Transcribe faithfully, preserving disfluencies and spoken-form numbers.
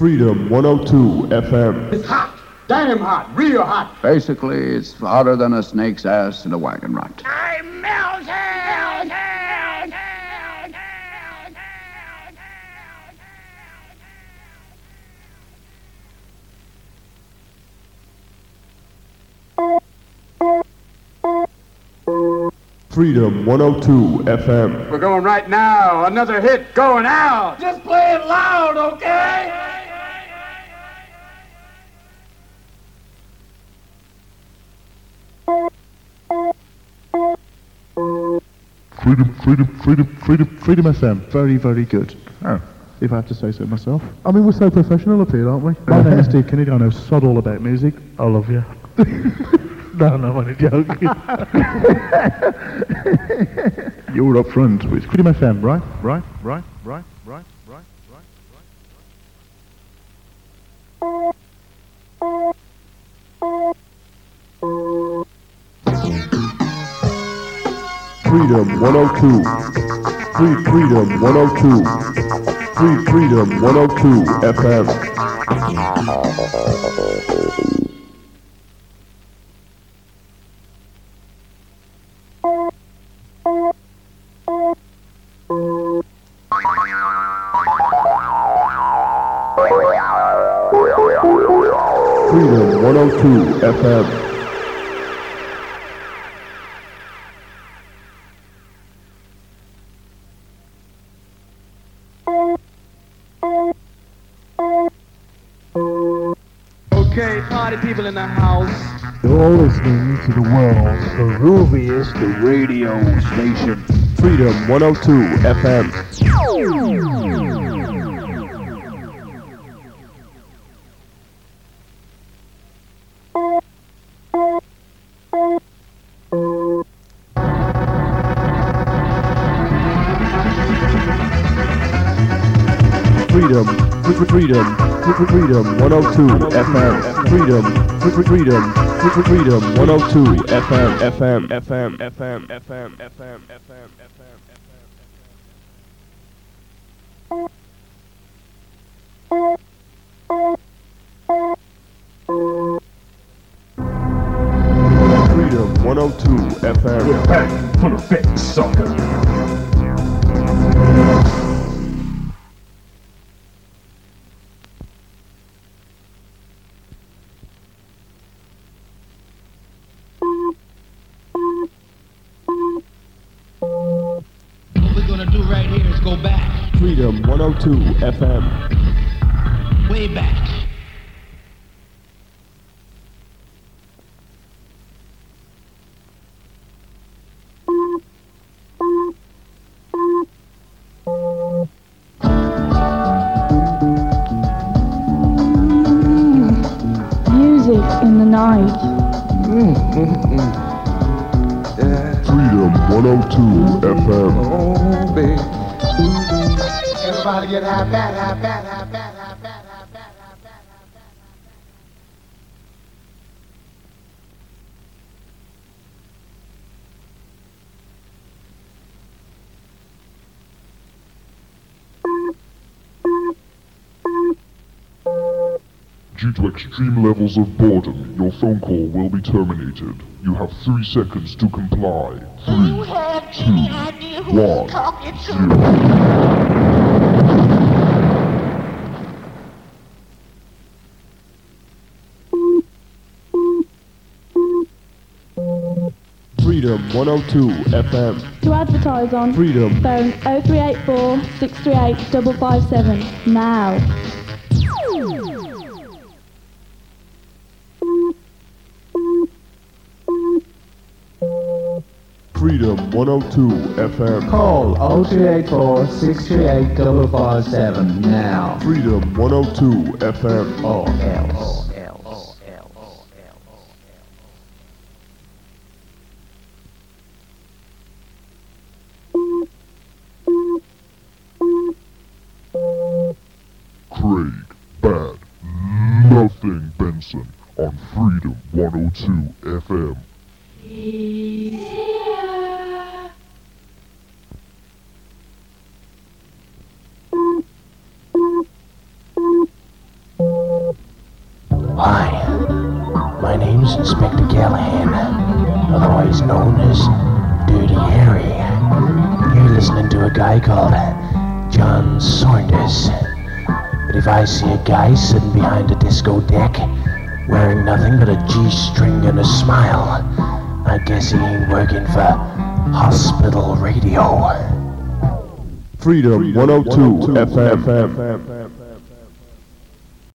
Freedom one oh two F M. It's hot. Damn hot. Real hot. Basically, it's hotter than a snake's ass in a wagon rut. I'm melting! Freedom one oh two F M. We're going right now. Another hit going out. Just play it loud, okay? Freedom, freedom, freedom, freedom, freedom F M. Very, very good. Oh. If I have to say so myself. I mean, we're so professional up here, aren't we? My name is Steve Kennedy. I know sod all about music. I love you. No, no, I'm only joking. You're up front with Freedom F M, right? Right, right, right, right, right, right, Freedom one oh two. Free Freedom one oh two. Free Freedom one oh two F M. Freedom one oh two F M. Okay, party people in the house. You're listening to the world's grooviest radio station. Freedom one oh two F M. Freedom, freedom, freedom one oh two F M. Freedom, freedom, freedom one oh two F M, F M, F M, F M, F M, F M, F M, F M, F M. Freedom one oh two F M. We're back for the big sucker. Freedom one oh two F M. Way back. Music in the night. Mm, mm, mm. Yeah. Freedom one oh two F M. Oh, baby. Everybody get high, bad, high, bad, high, bad, high, bad, high, bad, high, bad, high, bad. Due to extreme levels of boredom, your phone call will be terminated. You have three seconds to comply. Do you Three, have two, any idea who one, you're talking to? zero. Freedom one oh two F M. To advertise on, Freedom. phone oh three eight four, six three eight, five five seven now. Freedom one oh two F M. Call oh three eight four, six three eight, five five seven now. Freedom one oh two F M. Or else. Craig, Bad, Nothing Benson on Freedom one oh two F M. Hi, my name's Inspector Callahan, otherwise known as Dirty Harry. You're listening to a guy called John Saunders. But if I see a guy sitting behind a disco deck, wearing nothing but a G-string and a smile, I guess he ain't working for Hospital Radio. Freedom one oh two F M.